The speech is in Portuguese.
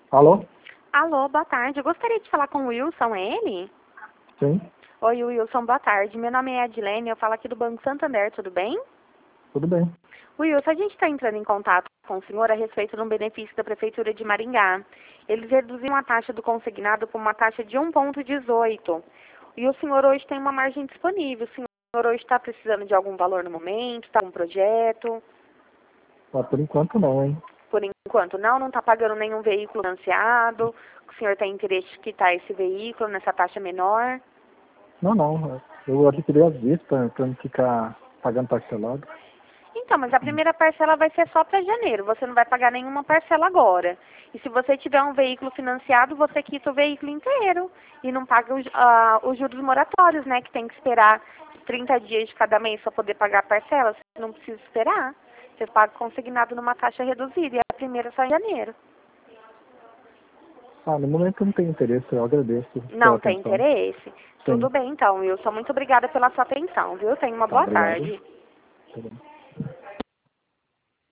Alô? Alô, boa tarde. Eu gostaria de falar com o Wilson, é ele? Sim, Oi, Wilson, boa tarde. Meu nome é Adilene, eu falo aqui do Banco Santander, tudo bem? tudo bem. Wilson, a gente está entrando em contato com o senhor a respeito de um benefício da Prefeitura de Maringá. Eles reduziram a taxa do consignado para uma taxa de 1,18. E o senhor hoje tem uma margem disponível. O senhor hoje está precisando de algum valor no momento, está com um projeto? Por enquanto não, hein? Por enquanto não está pagando nenhum veículo financiado. O senhor tem interesse de quitar esse veículo nessa taxa menor? Não. Eu adquiri as vistas para não ficar pagando parcelado. Então, mas a primeira parcela vai ser só para janeiro. Você não vai pagar nenhuma parcela agora. E se você tiver um veículo financiado, você quita o veículo inteiro. E não paga os juros moratórios, né? Que tem que esperar 30 dias de cada mês para poder pagar a parcela. Você não precisa esperar. Você paga consignado numa taxa reduzida. E a primeira só em janeiro. No momento eu não tenho interesse, eu agradeço pela Não tem atenção. interesse? Sim, Tudo bem, então, Wilson. Muito obrigada pela sua atenção, viu? Tenha uma tá, boa obrigado. tarde. Tá bom.